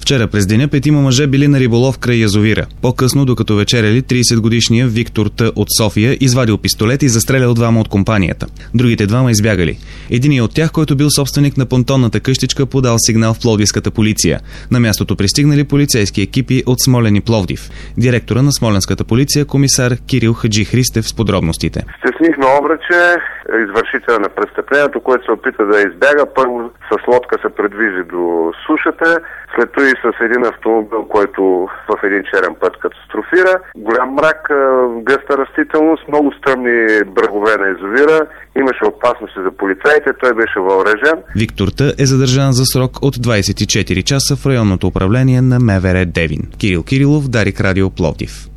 Вчера през деня 5 мъже били на риболов край язовира. По-късно, докато вечеряли, 30-годишният Виктор Т. от София извадил пистолет и застрелял двама от компанията. Другите двама избягали. Единият от тях, който бил собственик на понтонната къщичка, подал сигнал в пловдивската полиция. На мястото пристигнали полицейски екипи от Смолян и Пловдив. Директора на смолянската полиция, комисар Кирил Хаджи Христев с подробностите. Стеснихме обрече извършителя на престъплението, който се опита да избяга. Първо с лодка се придвижи до сушата, след това и с един автомобил, който в един черен път катастрофира. Голям мрак, гъста растителност, много стръмни брегове на язовира. Имаше опасности за полицаите, той беше въоръжен. Виктор Т. е задържан за срок от 24 часа в районното управление на МВР Девин. Кирил Кирилов, Дарик Радио, Пловдив.